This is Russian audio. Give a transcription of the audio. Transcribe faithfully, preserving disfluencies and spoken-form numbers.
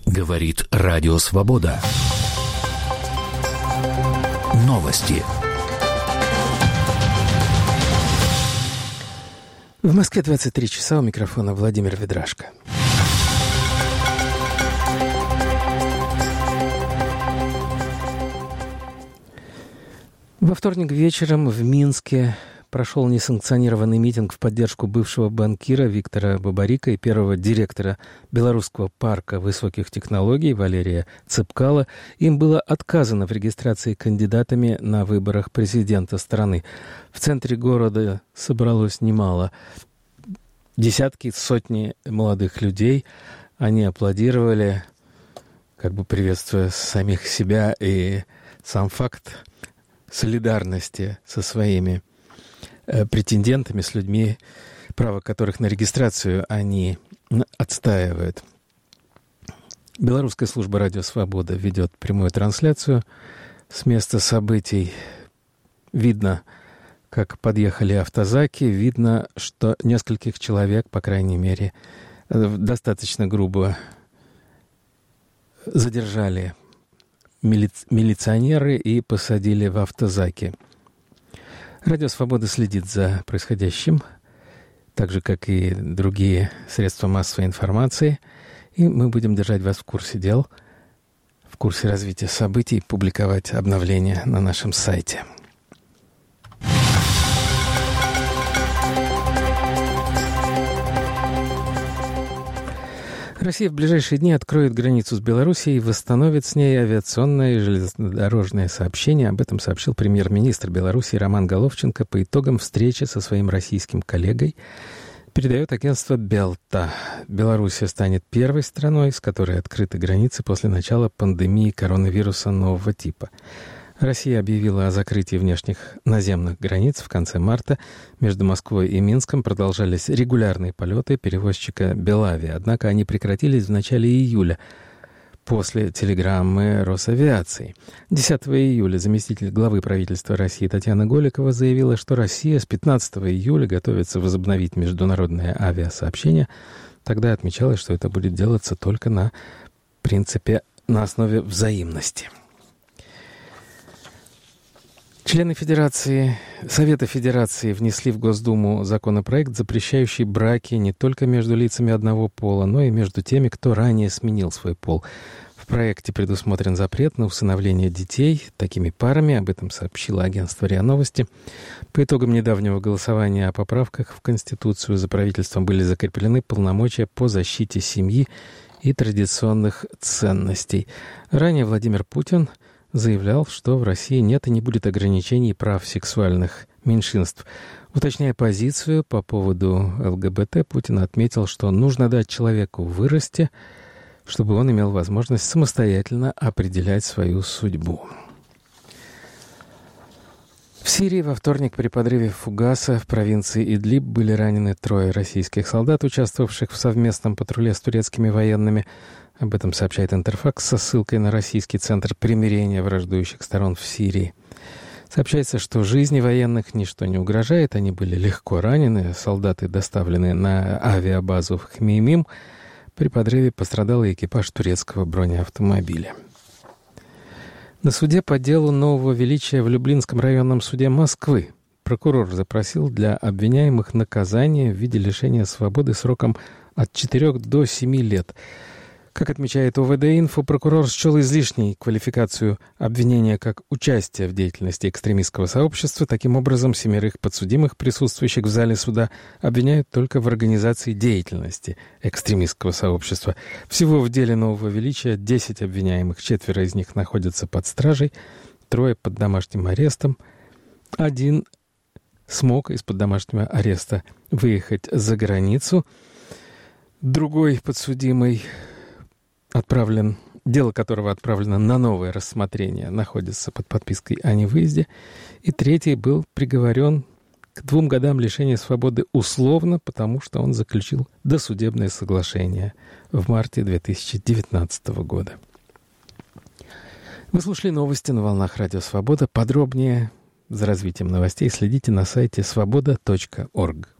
Говорит Радио Свобода. Новости. В Москве двадцать три часа, у микрофона Владимир Ведрашко. Во вторник вечером в Минске прошел несанкционированный митинг в поддержку бывшего банкира Виктора Бабарика и первого директора Белорусского парка высоких технологий Валерия Цепкала. Им было отказано в регистрации кандидатами на выборах президента страны. В центре города собралось немало. Десятки, сотни молодых людей. Они аплодировали, как бы приветствуя самих себя и сам факт солидарности со своими претендентами, с людьми, право которых на регистрацию они отстаивают. Белорусская служба «Радио Свобода» ведет прямую трансляцию с места событий. Видно, как подъехали автозаки, видно, что нескольких человек, по крайней мере, достаточно грубо задержали мили... милиционеры и посадили в автозаки. Радио «Свобода» следит за происходящим, так же, как и другие средства массовой информации. И мы будем держать вас в курсе дел, в курсе развития событий, публиковать обновления на нашем сайте. Россия в ближайшие дни откроет границу с Белоруссией и восстановит с ней авиационное и железнодорожное сообщение. Об этом сообщил премьер-министр Беларуси Роман Головченко по итогам встречи со своим российским коллегой. Передает агентство «Белта». Белоруссия станет первой страной, с которой открыты границы после начала пандемии коронавируса нового типа. Россия объявила о закрытии внешних наземных границ в конце марта. Между Москвой и Минском продолжались регулярные полеты перевозчика «Белавия». Однако они прекратились в начале июля после телеграммы Росавиации. десятого июля заместитель главы правительства России Татьяна Голикова заявила, что Россия с пятнадцатого июля готовится возобновить международное авиасообщение. Тогда отмечалось, что это будет делаться только на принципе, на основе взаимности. Члены Федерации, Совета Федерации внесли в Госдуму законопроект, запрещающий браки не только между лицами одного пола, но и между теми, кто ранее сменил свой пол. В проекте предусмотрен запрет на усыновление детей такими парами, об этом сообщило агентство РИА Новости. По итогам недавнего голосования о поправках в Конституцию за правительством были закреплены полномочия по защите семьи и традиционных ценностей. Ранее Владимир Путин заявлял, что в России нет и не будет ограничений прав сексуальных меньшинств. Уточняя позицию по поводу ЛГБТ, Путин отметил, что нужно дать человеку вырасти, чтобы он имел возможность самостоятельно определять свою судьбу. В Сирии во вторник при подрыве фугаса в провинции Идлиб были ранены трое российских солдат, участвовавших в совместном патруле с турецкими военными. Об этом сообщает Интерфакс со ссылкой на Российский центр примирения враждующих сторон в Сирии. Сообщается, что жизни военных ничто не угрожает, они были легко ранены. Солдаты доставлены на авиабазу в Хмеймим. При подрыве пострадал и экипаж турецкого бронеавтомобиля. На суде по делу нового величия в Люблинском районном суде Москвы прокурор запросил для обвиняемых наказание в виде лишения свободы сроком от четырёх до семи лет. Как отмечает ОВД-Инфо, прокурор счел излишней квалификацию обвинения как участие в деятельности экстремистского сообщества. Таким образом, семерых подсудимых, присутствующих в зале суда, обвиняют только в организации деятельности экстремистского сообщества. Всего в деле нового величия десять обвиняемых, четверо из них находятся под стражей, трое под домашним арестом. Один смог из-под домашнего ареста выехать за границу. Другой подсудимый отправлен, дело которого отправлено на новое рассмотрение, находится под подпиской о невыезде. И третий был приговорен к двум годам лишения свободы условно, потому что он заключил досудебное соглашение в марте две тысячи девятнадцатого года. Вы слушали новости на волнах Радио Свобода. Подробнее за развитием новостей следите на сайте свобода точка орг.